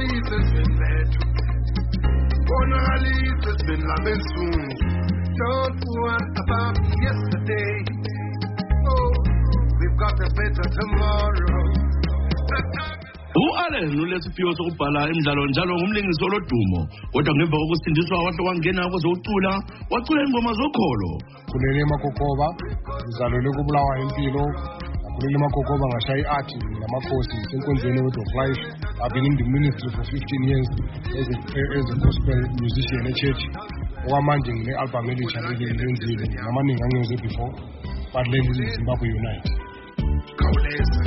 Don't worry about yesterday. Oh, we've got a better tomorrow. U-Allen ulesiphiwo sokubhala imidlalo njalo ngumlingisi olodumo kodwa ngemva kokusindiswa wahle wangena kwezocula wacula ingoma zokholo. Khulele Makokoba ngizalelwe kubulawa impilo. Khulele Makokoba ngashaya i-art namakhosi enkonzweni Word of Life. I've been in the ministry for 15 years as a gospel musician at church. Okwamanje ngine-album elitsha lenzile namaningi angiyenze before but leli Zimbabwe Unite. Khawuleza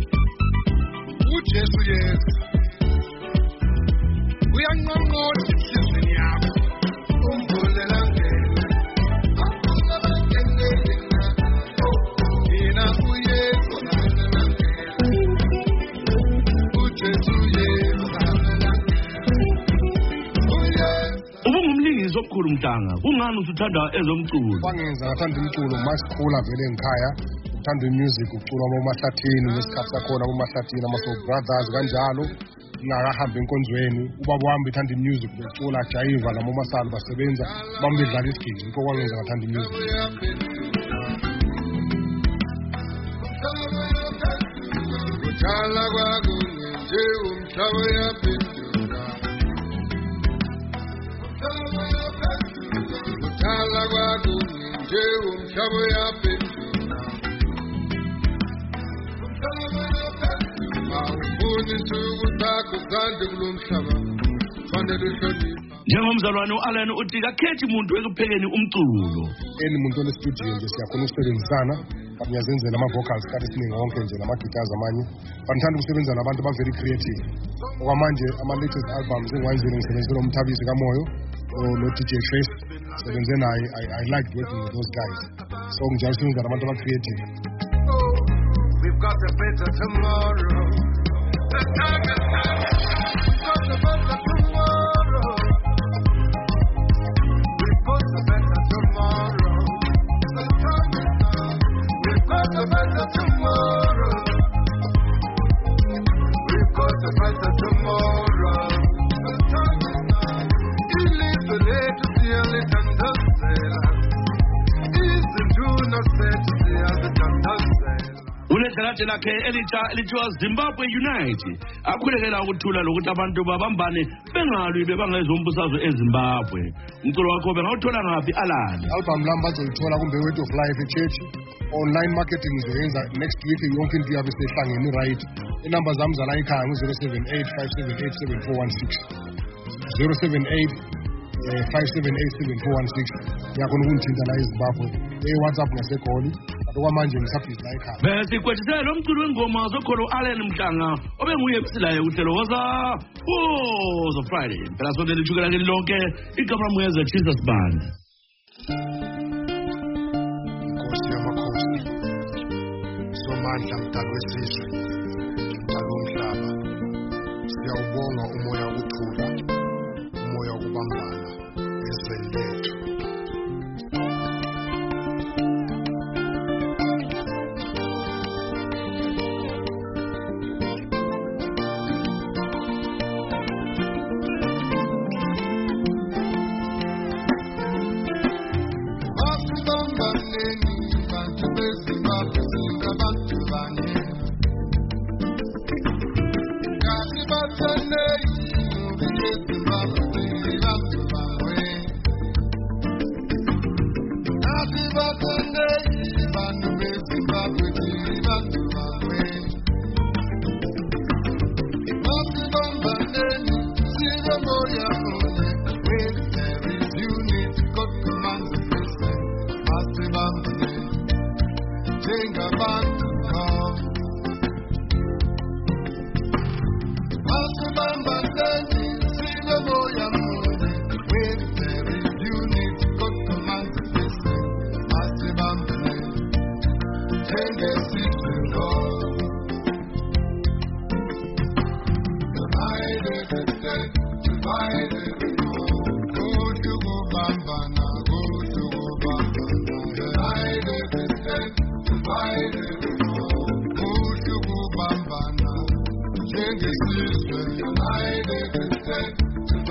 uJesu Yesu uyanqonqotha inhliziyo yakho umvulela ngene mina uYesu uJesu Yesu ubungumlingisi omkhulu Mtanga kungani usuthanda ezomculo? Kwangenza ngathanda umculo masikhula vele ngikhaya uthanda music ucula ngomahlathini nesikhathi sakhona kumahlathini ama-Soul Brothers kanjalo ngakahamba enkonzweni ubaba wami ethanda music becula jayiva lama masali basebenza bami bedlala isigidi yikho kwangenza ngathanda music. Kuthala kwakunye nje umhlaba uyaphenduka. Kuthala kwakunye nje umhlaba uyaphenduka. Njengomzalwane u-Allen uthi kakhethi umuntu ekuphekeni umculo. Umuntu onestudio nje siyakhona ukusebenzisana ngiyazenzela ama-vocals isikhathi esiningi wonke nje nama-guitars amanye but ngithanda ukusebenza nabantu aba-very creative. Okwamanje ama-latest albums engiwayenzile ngisebenzisela uMthabisi kaMoyo no-DJ Face sebenze naye. I liked working with those guys so ngijala usebenza nabantu aba-creative. We've got a better tomorrow. The time is coming. We've got a better tomorrow. We've got a better tomorrow. The time is coming. We've got a better tomorrow. We've got a better tomorrow. The time is coming. He lives the day to see a little dust. He's the tune of set to see a little dust. Unegalate lakhe elithiwa Zimbabwe Unite akhulekela ukuthula lokuthi abantu babambane bengalwi bebangezombusazwe eZimbabwe. Umculo wakho bengawuthola ngaphi Allen? Album lami bazoyithola kumbe Word of Life eChurch. Online marketing ngizoyenza next week yonke into yabe sehlangene right. Inamba zami zala ekhaya ngu-078 578 7416 078 578 7416. Ngiyakhona ukungithinta la eZimbabwe WhatsApp ngaseGoli. Okwamanje ngisabhizi la ekhaya. Bese kwethisela lo mculo wengoma zokholo u-Allen Mhlanga obenguye emsilayo uhlelo woza Friday. Phela sonke lijukela kini lonke igama Mweza Jesus Band. Nkosi yamakhosi Somandla mdali wesizwe mdali womhlaba siyawubonga umoya wokuthula umoya wokubambana ezweni lethu. United.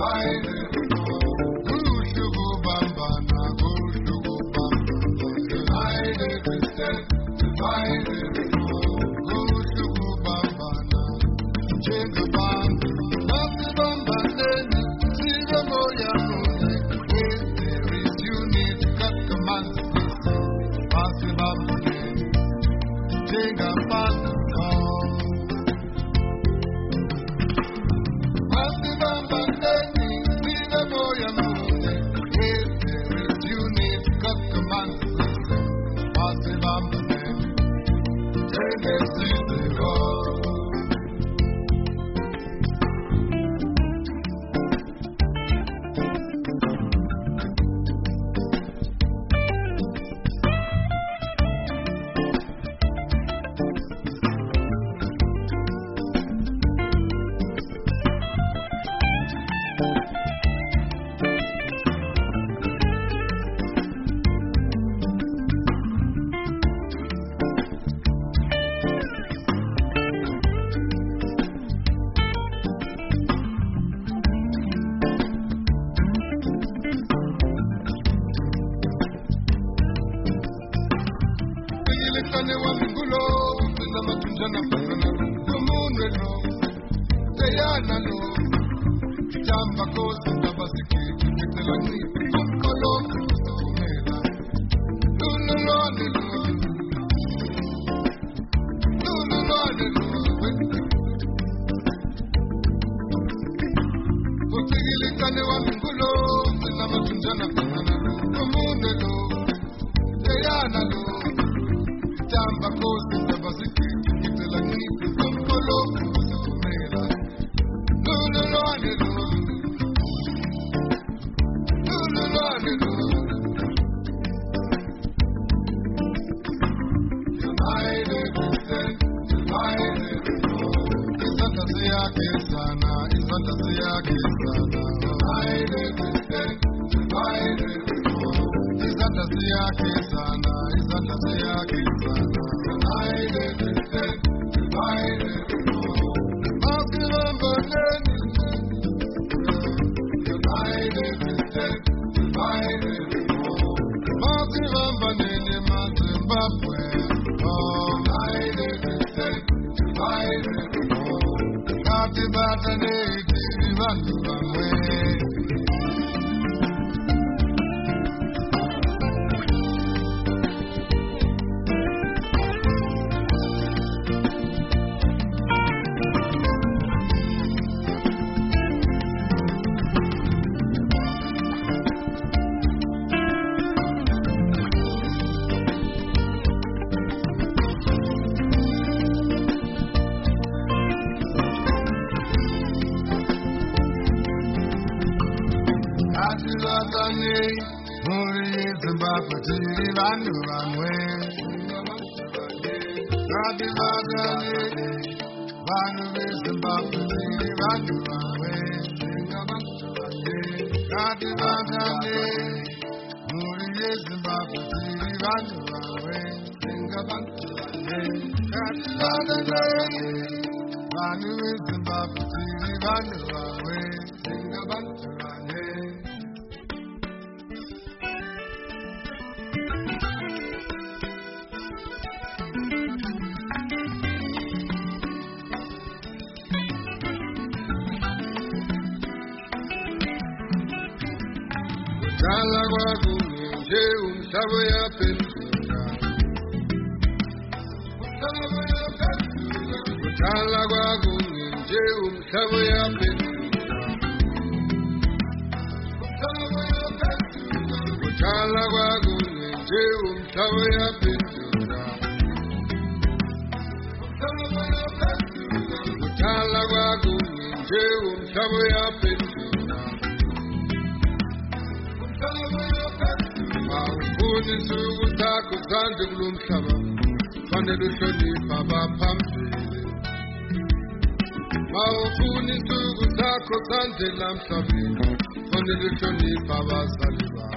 Lamsabi, on the Shoni Baba Saliba.